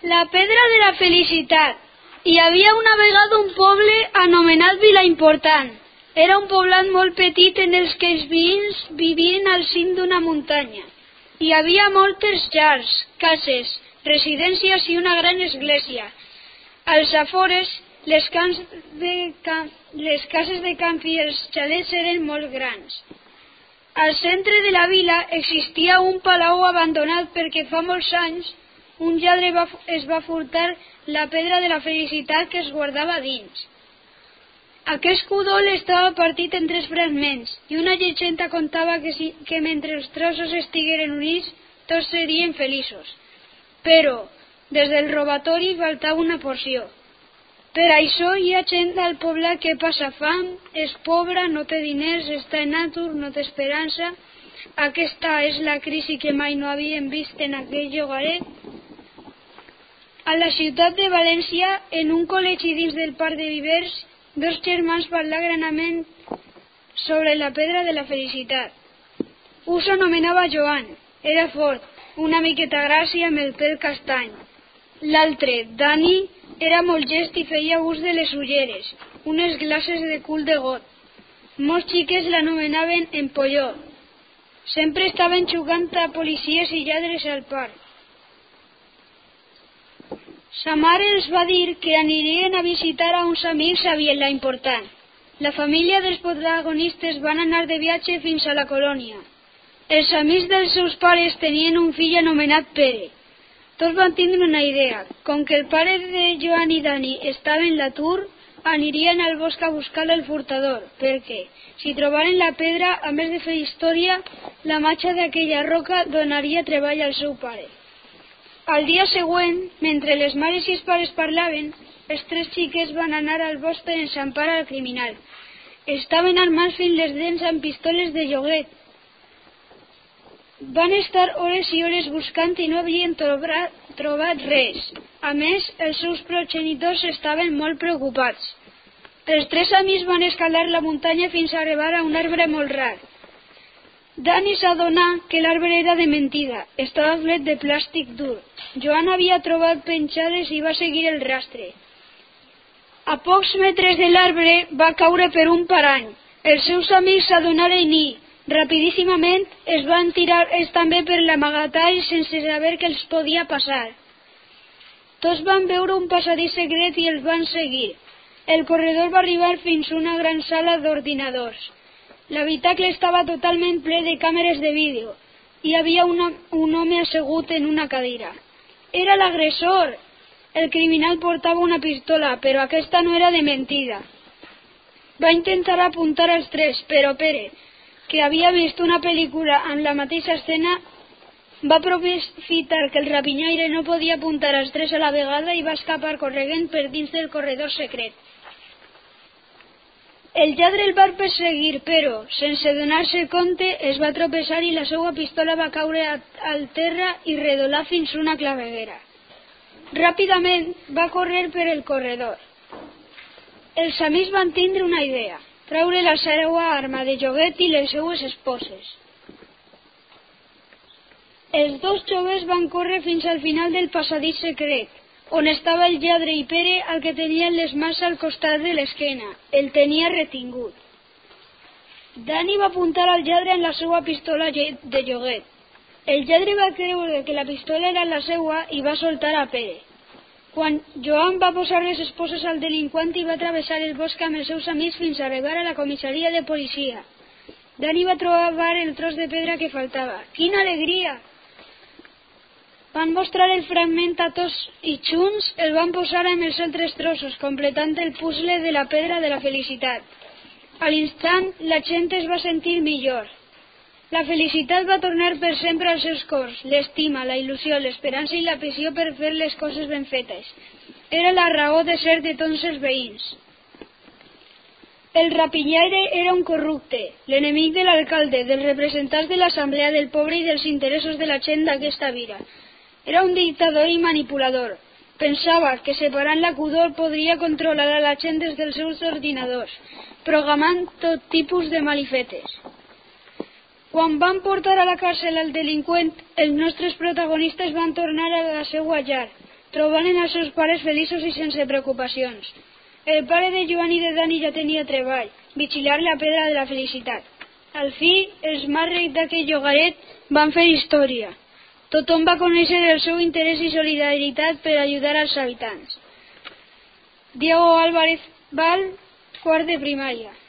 La pedra de la felicitat. Hi havia una vegada un poble anomenat Vilaimportant. Era un poblat molt petit en els que els veïns vivien al cim d'una muntanya. Hi havia moltes llars, cases, residències i una gran església. Als afores, les cases de camp i els xalets eren molt grans. Al centre de la vila existia un palau abandonat perquè fa molts anys un lladre es va furtar la pedra de la felicitat que es guardava dins. Aquest cudol estava partit en 3 fragments i una llegenda contava que mentre els trossos estigueren units tots serien feliços. Però des del robatori faltava una porció. Per això hi ha gent al poble que passa fam, és pobra, no té diners, està en atur, no té esperança. Aquesta és la crisi que mai no havien vist en aquell llogaret. A la ciutat de València, en un col·legi dins del parc de Vivers, 2 germans parlaven granament sobre la pedra de la felicitat. Un s'anomenava Joan, era fort, una miqueta gràcia amb el pèl castany. L'altre, Dani, era molt llest i feia ús de les ulleres, unes glaces de cul de got. Molts xiques l'anomenaven Empolló. Sempre estaven jugant a policies i lladres al parc. Sa mare els va dir que anirien a visitar a uns amics a Vilaimportant. La família dels protagonistes van anar de viatge fins a la colònia. Els amics dels seus pares tenien un fill anomenat Pere. Tots van tindre una idea. Com que el pare de Joan i Dani estava en l'atur, anirien al bosc a buscar el furtador, perquè, si trobaren la pedra, a més de fer història, la matxa d'aquella roca donaria treball al seu pare. Al dia següent, mentre les mares i els pares parlaven, els 3 xiquets van anar al bosc per enxampar al criminal. Estaven armats fins les dents amb pistoles de lloguet. Van estar hores i hores buscant i no havien trobat res. A més, els seus progenitors estaven molt preocupats. Els 3 amics van escalar la muntanya fins a arribar a un arbre molt rar. Dani s'adonà que l'arbre era de mentida, estava fet de plàstic dur. Joan havia trobat penjades i va seguir el rastre. A pocs metres de l'arbre va caure per un parany. Els seus amics s'adonaren i, rapidíssimament, es van tirar ells també per l'amagatall sense saber què els podia passar. Tots van veure un passadís secret i els van seguir. El corredor va arribar fins a una gran sala d'ordinadors. L'habitacle estava totalment ple de càmeres de vídeo. Hi havia un home assegut en una cadira. Era l'agressor! El criminal portava una pistola, però aquesta no era de mentida. Va intentar apuntar als 3, però Pere, que havia vist una pel·lícula amb la mateixa escena, va aprofitar que el rapinyaire no podia apuntar als 3 a la vegada i va escapar corrent per dins del corredor secret. El lladre el va perseguir, però, sense donar-se compte, es va tropeçar i la seva pistola va caure al terra i redolar fins una claveguera. Ràpidament va córrer per el corredor. Els amics van tindre una idea, traure la seva arma de joguet i les seues esposes. Els 2 joves van córrer fins al final del passadís secret, on estava el lladre i Pere, el que tenia les mans al costat de l'esquena. El tenia retingut. Dani va apuntar al lladre amb la seva pistola de lloguet. El lladre va creure que la pistola era la seva i va soltar a Pere. Quan Joan va posar les esposes al delinqüent i va travessar el bosc amb els seus amics fins a arribar a la comissaria de policia. Dani va trobar el tros de pedra que faltava. Quina alegria! Van mostrar el fragment a tots i junts el van posar amb els altres trossos, completant el puzzle de la pedra de la felicitat. A l'instant, la gent es va sentir millor. La felicitat va tornar per sempre als seus cors, l'estima, la il·lusió, l'esperança i la passió per fer les coses ben fetes. Era la raó de ser de tots els veïns. El rapinyaire era un corrupte, l'enemic de l'alcalde, dels representants de l'assemblea, del poble i dels interessos de la gent d'aquesta vila. Era un dictador i manipulador. Pensava que separant la pudor podria controlar a la gent des dels seus ordinadors, programant tot tipus de malifetes. Quan van portar a la càrcel al delinqüent, els nostres protagonistes van tornar a la seva llar, trobaren els seus pares feliços i sense preocupacions. El pare de Joan i de Dani ja tenia treball, vigilar la pedra de la felicitat. Al fi, els més rics d'aquell llogaret van fer història. Tothom va conèixer el seu interès i solidaritat per ajudar als habitants. Diego Álvarez Val, quart de primària.